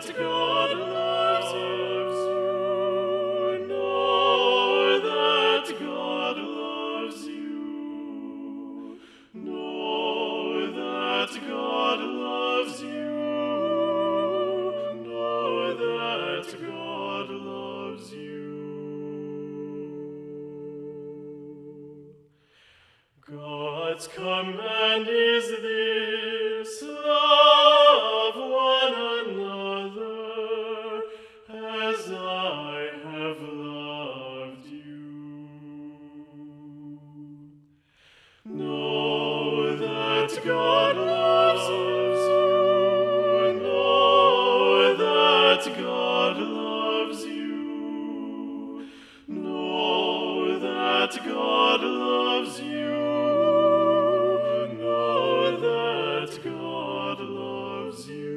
that God loves you. Know that God loves you. Know that God loves you. Know that God loves you. God's command is this: love one another as I have loved you. Know that God loves you. Know that God loves you. Know that God loves you. Know that God loves you.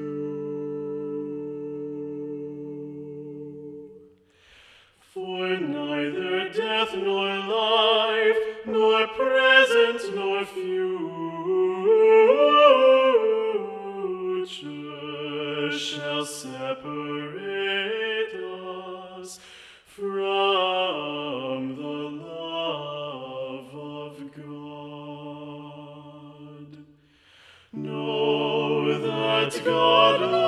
For neither death nor life, nor present nor future shall separate us from the love of God. Know that God